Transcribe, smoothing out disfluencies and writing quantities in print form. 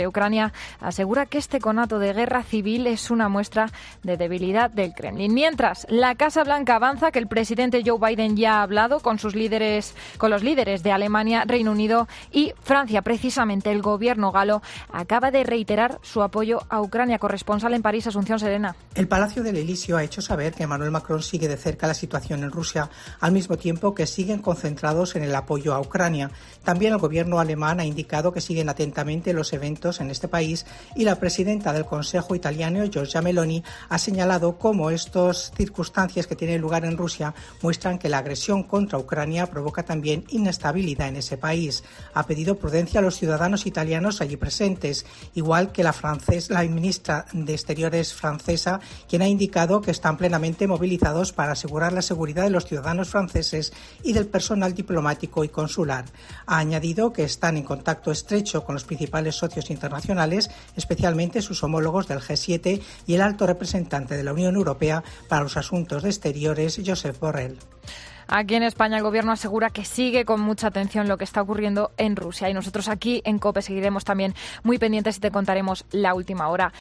Ucrania asegura que este conato de guerra civil es una muestra de debilidad del Kremlin. Mientras, la Casa Blanca avanza que el presidente Joe Biden ya ha hablado con los líderes de Alemania, Reino Unido y Francia. Precisamente el gobierno galo acaba de reiterar su apoyo a Ucrania. Corresponsal en París, Asunción Serena. El Palacio del Elíseo ha hecho saber que Emmanuel Macron sigue de cerca la situación en Rusia, al mismo tiempo que siguen concentrados en el apoyo a Ucrania. También el gobierno alemán ha indicado que siguen atentamente los eventos en este país y la presidenta del Consejo italiano, Giorgia Meloni, ha señalado cómo estas circunstancias que tienen lugar en Rusia muestran que la agresión contra Ucrania provoca también inestabilidad en ese país. Ha pedido prudencia a los ciudadanos italianos allí presentes, igual que la ministra de Exteriores francesa, quien ha indicado que están plenamente movilizados para asegurar la seguridad de los ciudadanos franceses y del personal diplomático y consular. Ha añadido que están en contacto estrecho con los principales socios internacionales, especialmente sus homólogos del G7 y el alto representante de la Unión Europea para los asuntos de exteriores, Josep Borrell. Aquí en España el gobierno asegura que sigue con mucha atención lo que está ocurriendo en Rusia y nosotros aquí en COPE seguiremos también muy pendientes y te contaremos la última hora.